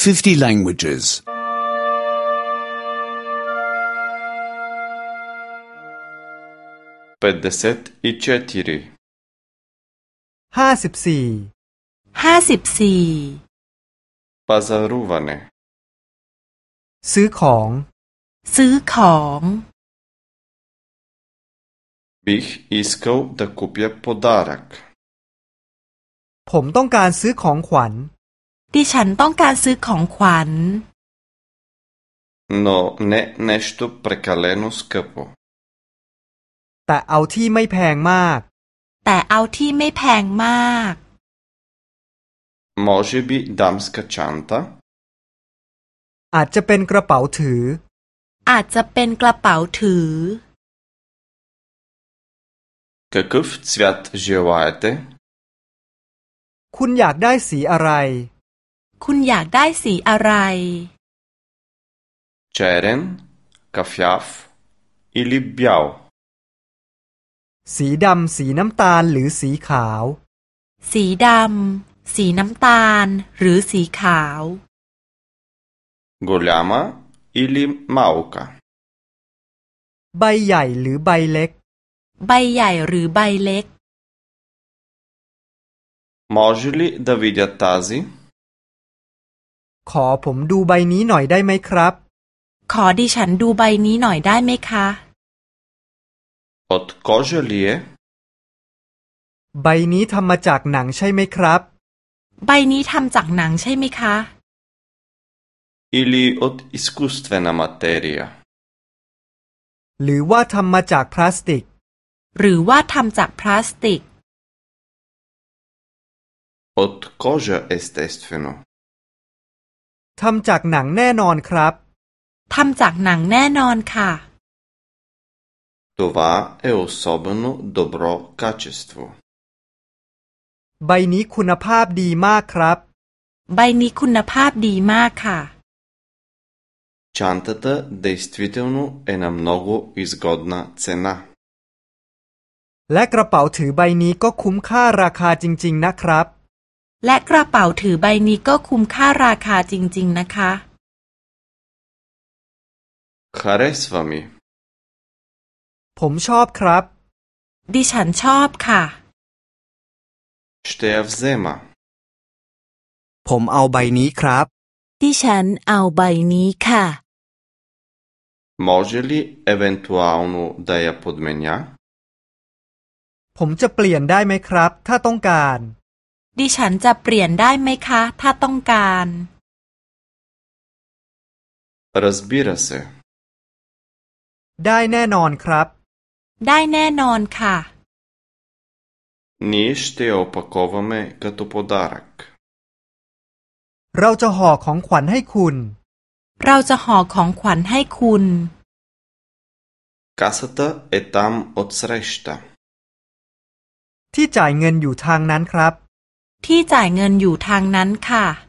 50 languages. 54 54 Пазаруване ซื้อของ Бих искал да купя подарък. ผมต้องการซื้อของขวัญดิฉันต้องการซื้อของขวัญ Но не нещо прекалено скъпо. แต่เอาที่ไม่แพงมากแต่เอาที่ไม่แพงมาก Може би дамска чанта? อาจจะเป็นกระเป๋าถืออาจจะเป็นกระเป๋าถือ Какъв цвят желаете? คุณอยากได้สีอะไรคุณอยากได้สีอะไร Черен, кафяв или бял? สีดำสีน้ำตาลหรือสีขาวสีดำสีน้ำตาลหรือสีขาว Голяма или малка? ใบใหญ่หรือใบเล็กใบใหญ่หรือใบเล็ก Може ли да видя тази? ขอผมดูใบนี้หน่อยได้ไหมครับขอดิฉันดูใบนี้หน่อยได้ไหมคะ От кожа ли е? ใบนี้ทำมาจากหนังใช่ไหมครับใบนี้ทำจากหนังใช่ไหมคะ Или от изкуствена материя? หรือว่าทำมาจากพลาสติกหรือว่าทำจากพลาสติก От кожа естествено. ทำจากหนังแน่นอนครับทำจากหนังแน่นอนค่ะ Това е особено добро качество. ใบนี้คุณภาพดีมากครับใบนี้คุณภาพดีมากค่ะ Чантата действително е на много изгодна цена. และกระเป๋าถือใบนี้ก็คุ้มค่าราคาจริงๆนะครับและกระเป๋าถือใบนี้ก็คุ้มค่าราคาจริงๆนะคะ Харесва ми. ผมชอบครับดิฉันชอบค่ะ Ще я взема. ผมเอาใบนี้ครับดิฉันเอาใบนี้ค่ะ Може ли евентуално да я подменя? ผมจะเปลี่ยนได้ไหมครับ ถ้าต้องการดิฉันจะเปลี่ยนได้ไหมคะ ถ้าต้องการ Разбира се. ได้แน่นอนครับได้แน่นอนค่ะ Ние ще я опаковаме като подарък. เราจะห่อของขวัญให้คุณเราจะห่อของขวัญให้คุณ Касата е там отсреща. ที่จ่ายเงินอยู่ทางนั้นครับที่จ่ายเงินอยู่ทางนั้นค่ะ